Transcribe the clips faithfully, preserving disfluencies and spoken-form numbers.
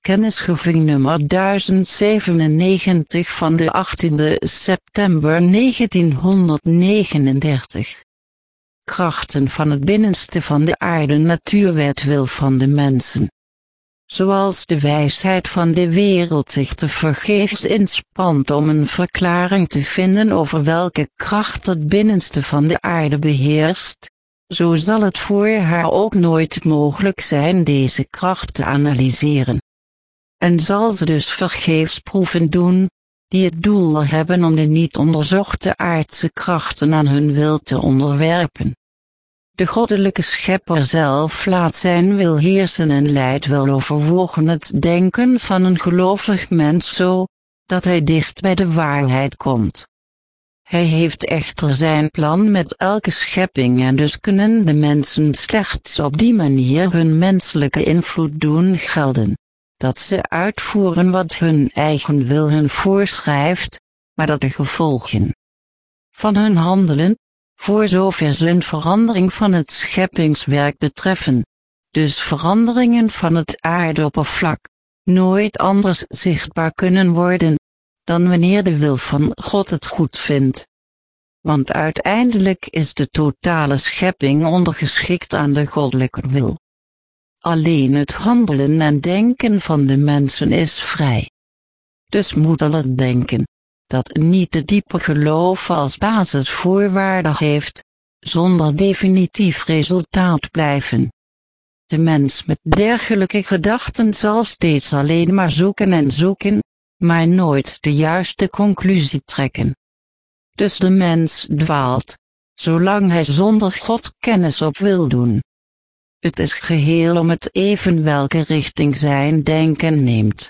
Kennisgeving nummer duizend zevenennegentig van de achttiende september negentienhonderdnegenendertig. Krachten van het binnenste van de aarde. Natuurwet wil van de mensen. Zoals de wijsheid van de wereld zich tevergeefs inspant om een verklaring te vinden over welke kracht het binnenste van de aarde beheerst, zo zal het voor haar ook nooit mogelijk zijn deze kracht te analyseren. En zal ze dus vergeefs proeven doen, die het doel hebben om de niet onderzochte aardse krachten aan hun wil te onderwerpen. De goddelijke schepper zelf laat zijn wil heersen en leidt wel overwogen het denken van een gelovig mens zo, dat hij dicht bij de waarheid komt. Hij heeft echter zijn plan met elke schepping en dus kunnen de mensen slechts op die manier hun menselijke invloed doen gelden, dat ze uitvoeren wat hun eigen wil hun voorschrijft, maar dat de gevolgen van hun handelen, voor zover ze een verandering van het scheppingswerk betreffen, dus veranderingen van het aardoppervlak, nooit anders zichtbaar kunnen worden, dan wanneer de wil van God het goed vindt. Want uiteindelijk is de totale schepping ondergeschikt aan de goddelijke wil. Alleen het handelen en denken van de mensen is vrij. Dus moet al het denken, dat niet de diepe geloof als basisvoorwaarde heeft, zonder definitief resultaat blijven. De mens met dergelijke gedachten zal steeds alleen maar zoeken en zoeken, maar nooit de juiste conclusie trekken. Dus de mens dwaalt, zolang hij zonder God kennis op wil doen. Het is geheel om het even welke richting zijn denken neemt.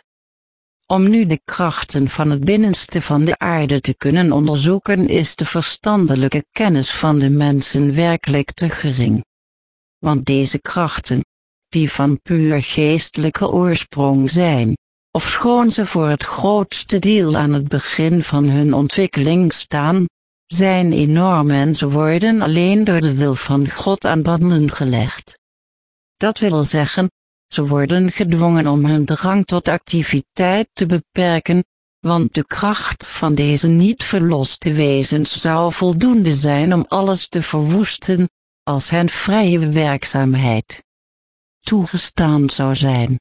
Om nu de krachten van het binnenste van de aarde te kunnen onderzoeken is de verstandelijke kennis van de mensen werkelijk te gering. Want deze krachten, die van puur geestelijke oorsprong zijn, ofschoon ze voor het grootste deel aan het begin van hun ontwikkeling staan, zijn enorm en ze worden alleen door de wil van God aan banden gelegd. Dat wil zeggen, ze worden gedwongen om hun drang tot activiteit te beperken, want de kracht van deze niet verloste wezens zou voldoende zijn om alles te verwoesten, als hen vrije werkzaamheid toegestaan zou zijn.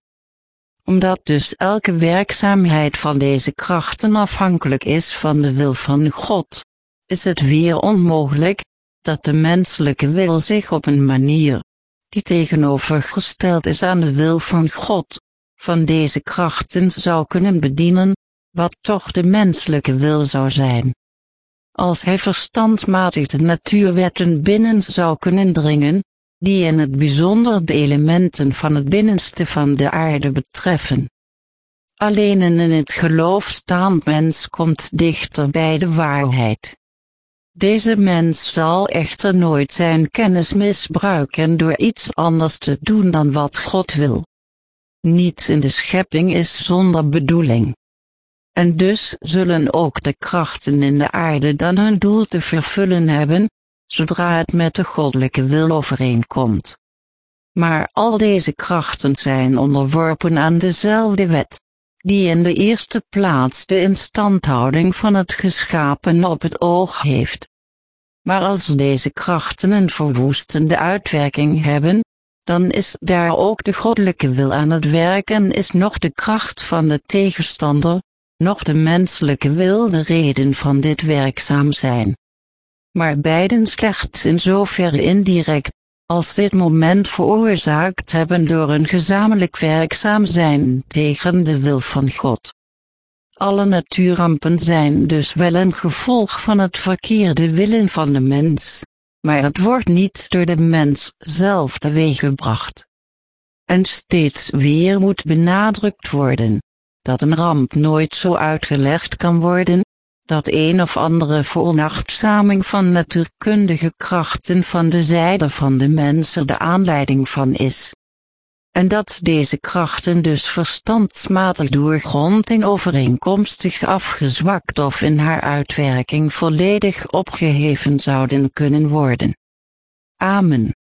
Omdat dus elke werkzaamheid van deze krachten afhankelijk is van de wil van God, is het weer onmogelijk, dat de menselijke wil zich op een manier, die tegenovergesteld is aan de wil van God, van deze krachten zou kunnen bedienen, wat toch de menselijke wil zou zijn. Als hij verstandmatig de natuurwetten binnen zou kunnen dringen, die in het bijzonder de elementen van het binnenste van de aarde betreffen. Alleen een in het geloof staand mens komt dichter bij de waarheid. Deze mens zal echter nooit zijn kennis misbruiken door iets anders te doen dan wat God wil. Niets in de schepping is zonder bedoeling. En dus zullen ook de krachten in de aarde dan hun doel te vervullen hebben, zodra het met de goddelijke wil overeenkomt. Maar al deze krachten zijn onderworpen aan dezelfde wet, die in de eerste plaats de instandhouding van het geschapen op het oog heeft. Maar als deze krachten een verwoestende uitwerking hebben, dan is daar ook de goddelijke wil aan het werk en is nog de kracht van de tegenstander, nog de menselijke wil de reden van dit werkzaam zijn. Maar beiden slechts in zoverre indirect, als dit moment veroorzaakt hebben door een gezamenlijk werkzaam zijn tegen de wil van God. Alle natuurrampen zijn dus wel een gevolg van het verkeerde willen van de mens, maar het wordt niet door de mens zelf teweeggebracht. En steeds weer moet benadrukt worden, dat een ramp nooit zo uitgelegd kan worden, dat een of andere veronachtzaming van natuurkundige krachten van de zijde van de mensen de aanleiding van is. En dat deze krachten dus verstandsmatig doorgrond en overeenkomstig afgezwakt of in haar uitwerking volledig opgeheven zouden kunnen worden. Amen.